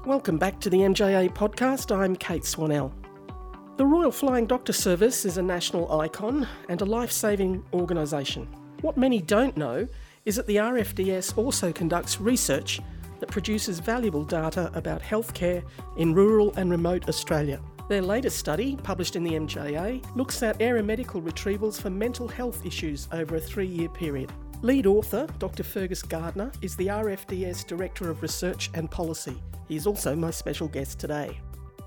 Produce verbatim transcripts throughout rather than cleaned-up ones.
Welcome back to the M J A podcast. I'm Kate Swanell. The Royal Flying Doctor Service is a national icon and a life-saving organisation. What many don't know is that the R F D S also conducts research that produces valuable data about healthcare in rural and remote Australia. Their latest study, published in the M J A, looks at aeromedical retrievals for mental health issues over a three-year period. Lead author, Doctor Fergus Gardner, is the R F D S Director of Research and Policy. He's also my special guest today.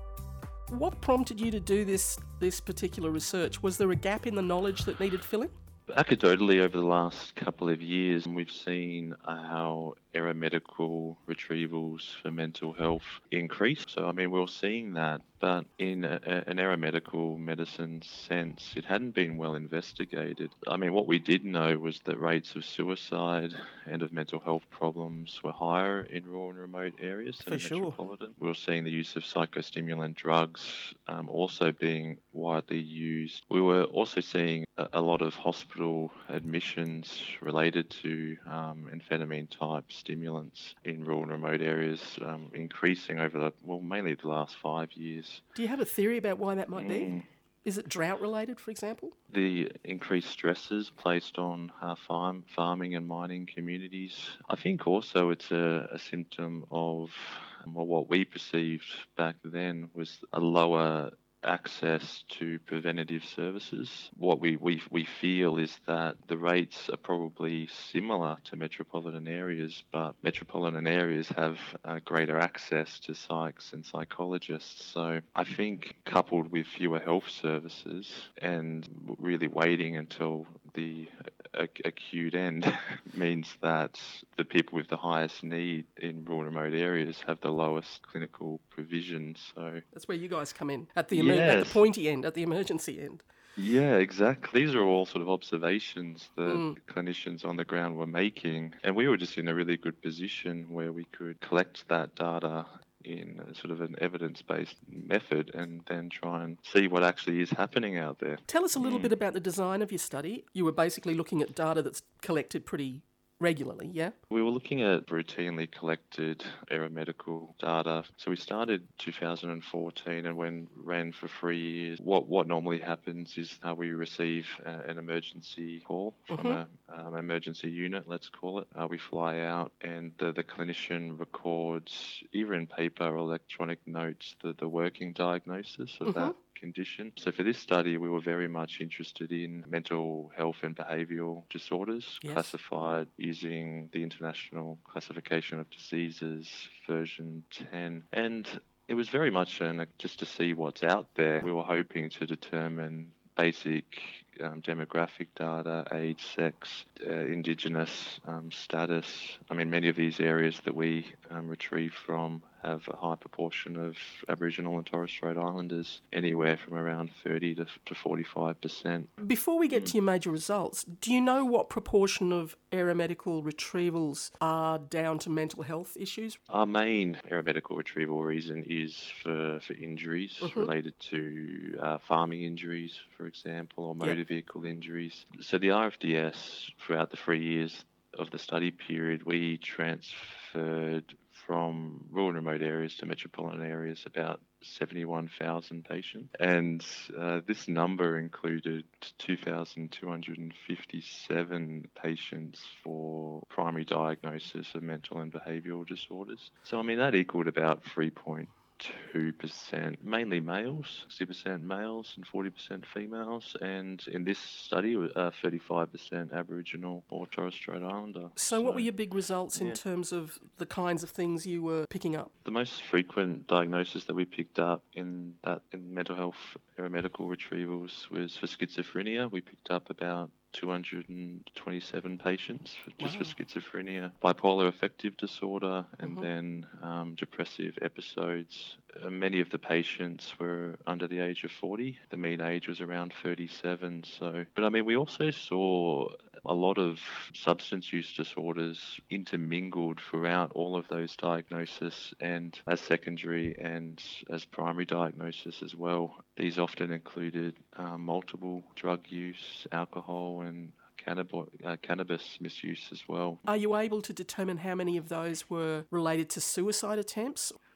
What prompted you to do this, this particular research? Was there a gap in the knowledge that needed filling? Anecdotally, over the last couple of years, we've seen how aeromedical retrievals for mental health increase. So, I mean, we're seeing that, but in a, an aeromedical medicine sense, it hadn't been well investigated. I mean, what we did know was that rates of suicide and of mental health problems were higher in rural and remote areas than For in sure. metropolitan. We were seeing the use of psychostimulant drugs um, also being widely used. We were also seeing a, a lot of hospital admissions related to um, amphetamine type stimulants in rural and remote areas, um, increasing over the, well, mainly the last five years. Do you have a theory about why that might Mm. be? Is it drought related, for example? The increased stresses placed on uh, farm, farming and mining communities. I think also it's a, a symptom of well, what we perceived back then was a lower access to preventative services. What we, we, we feel is that the rates are probably similar to metropolitan areas, but metropolitan areas have uh, greater access to psychs and psychologists. So I think coupled with fewer health services and really waiting until the ac- acute end means that the people with the highest need in rural and remote areas have the lowest clinical provision. So That's where you guys come in, at the, emer- at the Yes. pointy end, at the emergency end. Yeah, exactly. These are all sort of observations that Mm. clinicians on the ground were making. And we were just in a really good position where we could collect that data in a sort of an evidence-based method and then try and see what actually is happening out there. Tell us a little bit about the design of your study. You were basically looking at data that's collected pretty regularly, yeah? We were looking at routinely collected aeromedical data. So we started two thousand fourteen and when ran for three years. What what normally happens is how we receive uh, an emergency call from Mhm. a um, emergency unit, let's call it. Uh, we fly out and the, the clinician records either in paper or electronic notes the, the working diagnosis of Mhm. that condition. So for this study, we were very much interested in mental health and behavioural disorders, Yes. classified using the International Classification of Diseases, version ten. And it was very much an, just to see what's out there. We were hoping to determine basic um, demographic data, age, sex, uh, indigenous um, status. I mean, many of these areas that we um, retrieve from have a high proportion of Aboriginal and Torres Strait Islanders, anywhere from around thirty to, to forty-five percent. Before we get to your major results, do you know what proportion of aeromedical retrievals are down to mental health issues? Our main aeromedical retrieval reason is for, for injuries Mhm. related to uh, farming injuries, for example, or motor Yep. vehicle injuries. So the R F D S, throughout the three years of the study period, we transferred from rural and remote areas to metropolitan areas about seventy-one thousand patients. And uh, this number included two thousand two hundred fifty-seven patients for primary diagnosis of mental and behavioural disorders. So, I mean, that equaled about three point two percent, mainly males, sixty percent males and forty percent females. And in this study, uh, thirty-five percent Aboriginal or Torres Strait Islander. So, what were your big results in yeah. terms of the kinds of things you were picking up? The most frequent diagnosis that we picked up in that in mental health aeromedical retrievals was for schizophrenia. We picked up about two hundred twenty-seven patients for, just Wow. for schizophrenia, bipolar affective disorder, and Mhm. then um, depressive episodes. Uh, many of the patients were under the age of forty. The mean age was around thirty-seven. So, but I mean, we also saw a lot of substance use disorders intermingled throughout all of those diagnoses and as secondary and as primary diagnosis as well. These often included um, multiple drug use, alcohol and cannab- uh, cannabis misuse as well. Are you able to determine how many of those were related to suicide attempts?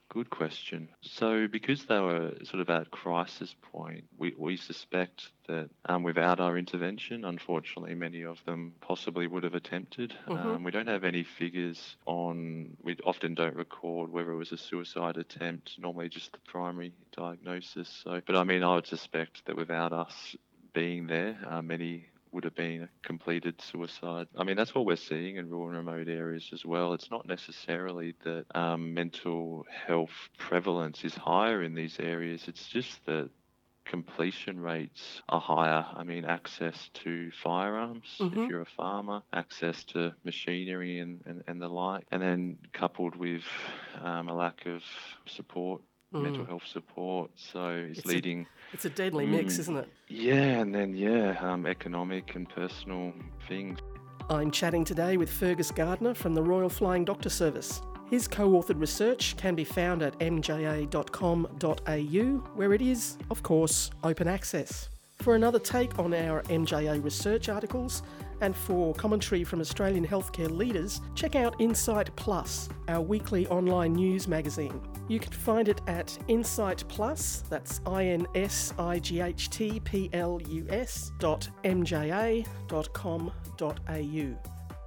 Good question. So because they were sort of at crisis point, we, we suspect that um, without our intervention, unfortunately, many of them possibly would have attempted. Mm-hmm. Um, we don't have any figures on, we often don't record whether it was a suicide attempt, normally just the primary diagnosis. So, but I mean, I would suspect that without us being there, uh, many would have been a completed suicide. I mean, that's what we're seeing in rural and remote areas as well. It's not necessarily that um, mental health prevalence is higher in these areas. It's just that completion rates are higher. I mean, access to firearms, Mm-hmm. if you're a farmer, access to machinery and, and, and the like, and then coupled with um, a lack of support, mm. mental health support. So it's, it's leading... A, it's a deadly mm, mix, isn't it? Yeah, and then, yeah, um, economic and personal things. I'm chatting today with Fergus Gardner from the Royal Flying Doctor Service. His co-authored research can be found at m j a dot com dot a u, where it is, of course, open access. For another take on our M J A research articles, and for commentary from Australian healthcare leaders, check out Insight Plus, our weekly online news magazine. You can find it at Insight Plus, that's I N S I G H T P L U S dot m j a dot com dot a u.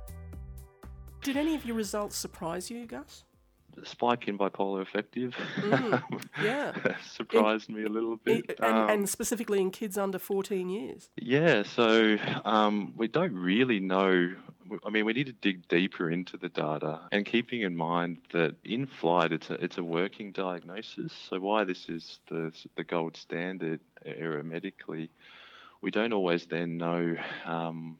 Did any of your results surprise you, Gus? The spike in bipolar affective mm, yeah. surprised in, me a little bit. In, and, um, and specifically in kids under fourteen years. Yeah, so um, we don't really know. I mean, we need to dig deeper into the data, and keeping in mind that in flight, it's a, it's a working diagnosis. So why this is the, the gold standard aeromedically, we don't always then know um,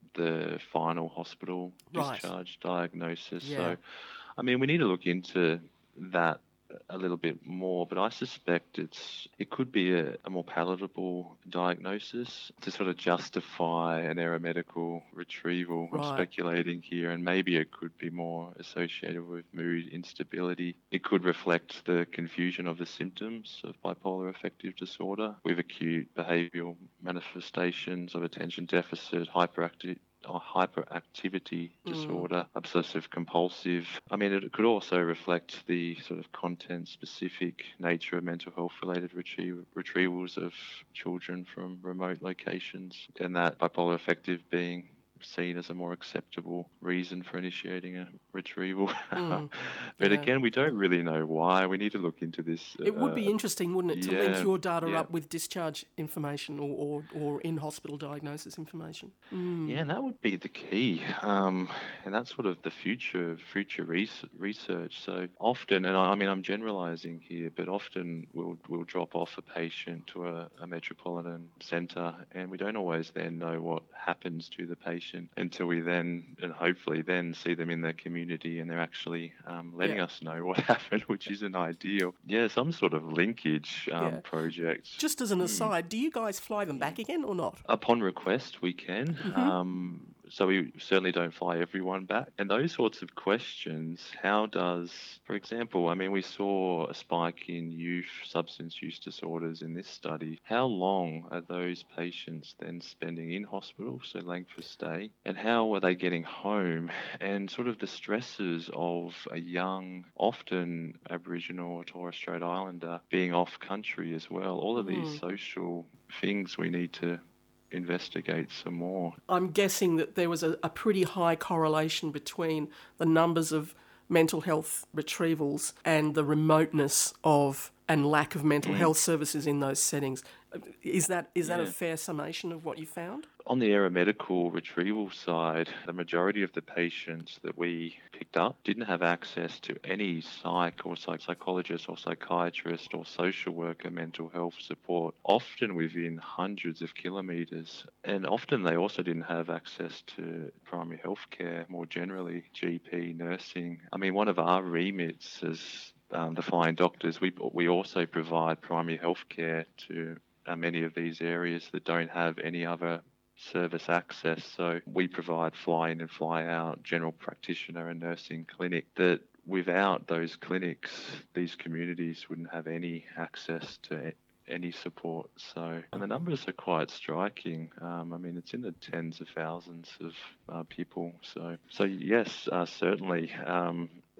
the final hospital discharge right. diagnosis. Yeah. So, I mean, we need to look into that a little bit more, but I suspect it's it could be a, a more palatable diagnosis to sort of justify an aeromedical retrieval. Right. I'm speculating here, and maybe it could be more associated with mood instability. It could reflect the confusion of the symptoms of bipolar affective disorder with acute behavioural manifestations of attention deficit, hyperactive or hyperactivity disorder, mm. obsessive compulsive. I mean, it could also reflect the sort of content-specific nature of mental health-related retriev- retrievals of children from remote locations, and that bipolar affective being seen as a more acceptable reason for initiating a retrieval. Mm, but yeah. Again, we don't really know why. We need to look into this. It uh, would be interesting, wouldn't it, to yeah, link your data yeah. up with discharge information or, or, or in-hospital diagnosis information. Mm. Yeah, and that would be the key. Um, and that's sort of the future of future res- research. So often, and I, I mean, I'm generalising here, but often we'll, we'll drop off a patient to a, a metropolitan centre, and we don't always then know what happens to the patient until we then, and hopefully then, see them in their community and they're actually um, letting yeah. us know what happened, which isn't ideal. Yeah, some sort of linkage um, yeah. project. Just as an aside, mm. do you guys fly them back again or not? Upon request, we can. Mm-hmm. Um, so we certainly don't fly everyone back. And those sorts of questions, how does, for example, I mean, we saw a spike in youth substance use disorders in this study. How long are those patients then spending in hospital, so length of stay, and how are they getting home? And sort of the stresses of a young, often Aboriginal or Torres Strait Islander being off country as well. All of mm. these social things we need to investigate some more. I'm guessing that there was a, a pretty high correlation between the numbers of mental health retrievals and the remoteness of and lack of mental mm. health services in those settings. Is that is that yeah. a fair summation of what you found? On the aeromedical retrieval side, the majority of the patients that we picked up didn't have access to any psych or psych- psychologist or psychiatrist or social worker mental health support, often within hundreds of kilometres. And often they also didn't have access to primary health care more generally, G P, nursing. I mean, one of our remits as um, the flying doctors, we, we also provide primary health care to uh, many of these areas that don't have any other service access. So we provide fly in and fly out general practitioner and nursing clinic that without those clinics, these communities wouldn't have any access to any support. So, and the numbers are quite striking. Um, I mean, it's in the tens of thousands of uh, people. So, so yes, uh, certainly. Um,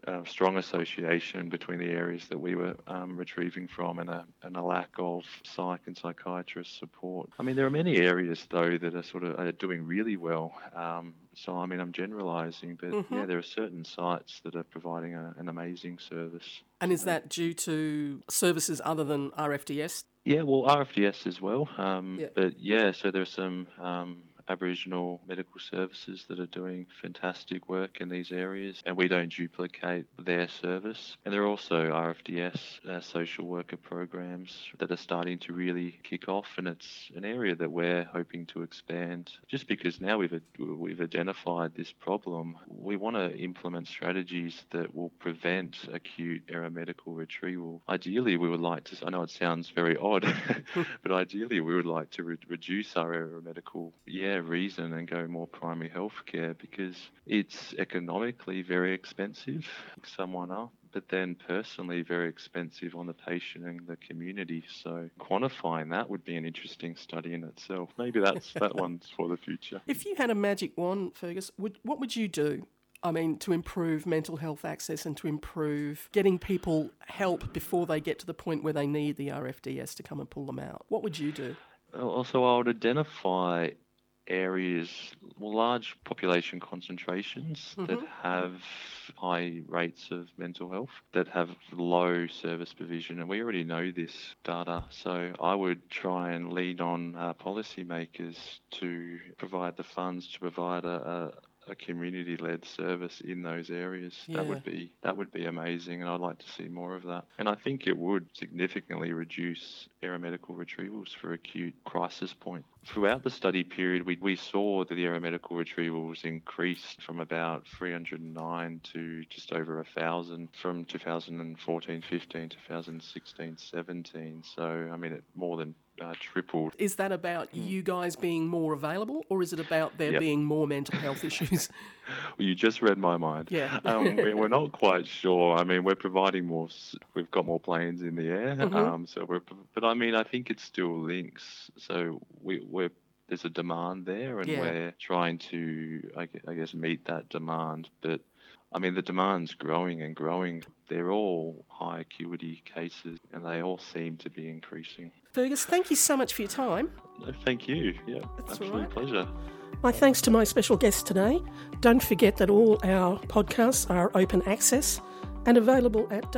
a strong association between the areas that we were um, retrieving from and a, and a lack of psych and psychiatrist support. I mean, there are many areas, though, that are sort of are doing really well. Um, so, I mean, I'm generalising, but mm-hmm. yeah, there are certain sites that are providing a, an amazing service. And is that due to services other than R F D S? Yeah, well, R F D S as well. Um, yeah. But yeah, so there's some um, Aboriginal medical services that are doing fantastic work in these areas, and we don't duplicate their service. And there are also R F D S uh, social worker programs that are starting to really kick off, and it's an area that we're hoping to expand. Just because now we've we've identified this problem, we want to implement strategies that will prevent acute aeromedical retrieval. Ideally, we would like to, I know it sounds very odd, but ideally we would like to re- reduce our aeromedical yeah, reason and go more primary healthcare, because it's economically very expensive to pick someone up, but then personally very expensive on the patient and the community. So quantifying that would be an interesting study in itself. Maybe that's that one's for the future. If you had a magic wand, Fergus, would, what would you do? I mean, to improve mental health access and to improve getting people help before they get to the point where they need the R F D S to come and pull them out. What would you do? Also, I would identify areas, well, large population concentrations mm-hmm. that have high rates of mental health, that have low service provision, and we already know this data. So I would try and lead on uh, policymakers to provide the funds to provide a, a a community-led service in those areas. Yeah. That would be that would be amazing, and I'd like to see more of that. And I think it would significantly reduce aeromedical retrievals for acute crisis point. Throughout the study period, we, we saw that the aeromedical retrievals increased from about three hundred nine to just over one thousand from two thousand fourteen fifteen, two thousand sixteen seventeen. So, I mean, it more than Uh, tripled. Is that about you guys being more available, or is it about there yep. being more mental health issues? Well, you just read my mind. Yeah. um, we, we're not quite sure. I mean, we're providing more. We've got more planes in the air. Mm-hmm. Um, so we're. But I mean, I think it still links. So we, we're. There's a demand there, and yeah. we're trying to, I guess, I guess, meet that demand. But I mean, the demand's growing and growing. They're all high acuity cases, and they all seem to be increasing. Fergus, thank you so much for your time. No, thank you. Yeah, That's absolute all right. pleasure. My thanks to my special guest today. Don't forget that all our podcasts are open access and available at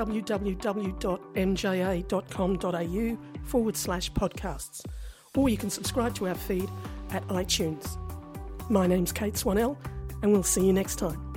www.mja.com.au forward slash podcasts. Or you can subscribe to our feed at iTunes. My name's Kate Swanell, and we'll see you next time.